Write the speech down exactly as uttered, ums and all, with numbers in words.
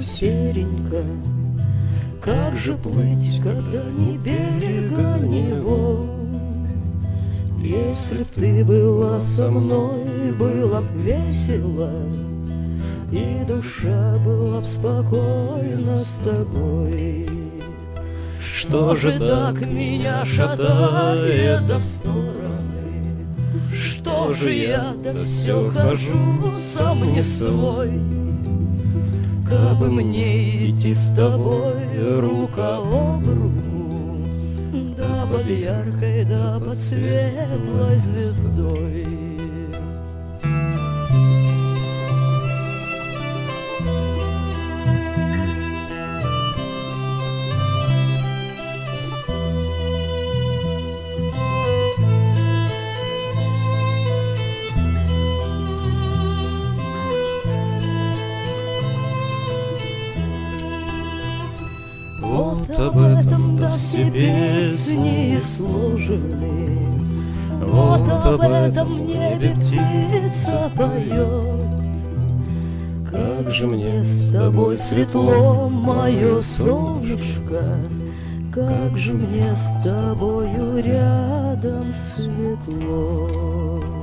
серенько, как же плыть, когда ни берега, ни волн? Если б ты была со мной, было б весело, и душа была б спокойна с тобой. Что же так меня шатает да в стороны? Что же я да все хожу сам не свой? Кабы мне идти с тобой рука об руку, да под яркой, да под светлой звездой. Вот об этом да все песни сложены, вот об этом в небе птица поет. Как же мне с тобой светло, мое солнышко, как же мне с тобою рядом светло.